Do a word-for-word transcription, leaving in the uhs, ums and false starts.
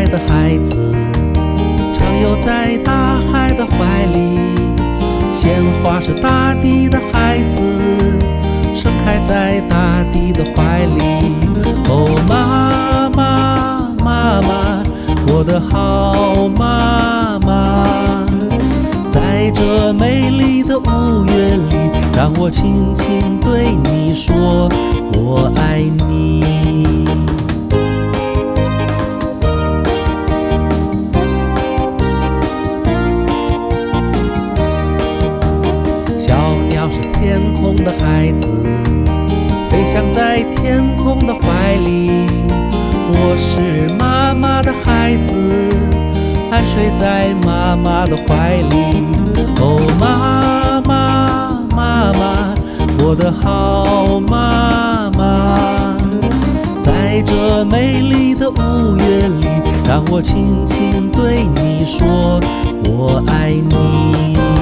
的孩子，常游在大海的怀里。鲜花是大地的孩子，盛开在大地的怀里。哦，妈妈，妈妈，我的好妈妈，在这美丽的五月里，让我轻轻对你说，我爱你。小鸟是天空的孩子，飞翔在天空的怀里。我是妈妈的孩子，安睡在妈妈的怀里。哦，妈妈，妈妈，我的好妈妈，在这美丽的五月里，让我轻轻对你说，我爱你。